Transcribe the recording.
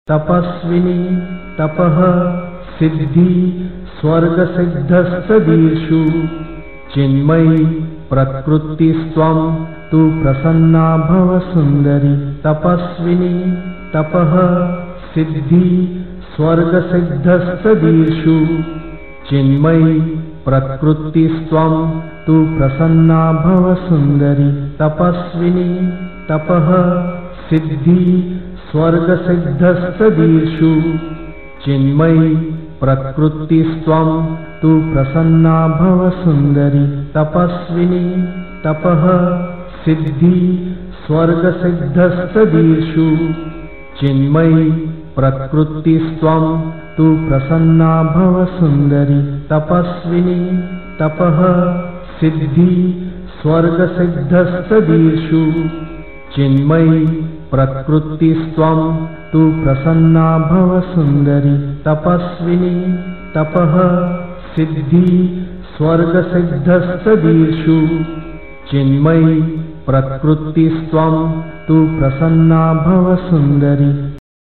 तपस्विनी तपः सिद्धि स्वर्गसिद्धस्तदीषु चिन्मयी प्रकृतिस्त्वं तु प्रसन्ना भव सुन्दरी। तपस्विनी तपः सिद्धि स्वर्गसिद्धस्तदीषु चिन्मयी प्रकृतिस्त्वं तु प्रसन्ना भव सुन्दरी। तपस्विनी तपः सिद्धि स्वर्गसिद्धस्तदीषु चिन्मयी प्रकृतिस्त्वं तु प्रसन्ना भव सुन्दरी। तपस्विनी तपः सिद्धि स्वर्गसिद्धस्तदीषु चिन्मयी प्रकृतिस्त्वं तु प्रसन्ना भव सुन्दरी। तपस्विनी तपः सिद्धि स्वर्गसिद्धस्तदीषु चिन्मयी प्रकृतिस्त्वं तु प्रसन्ना भव सुन्दरी। तपस्विनी तपः सिद्धि स्वर्गसिद्धस्तदीषु चिन्मयी प्रकृतिस्त्वं तु प्रसन्ना भव सुन्दरी।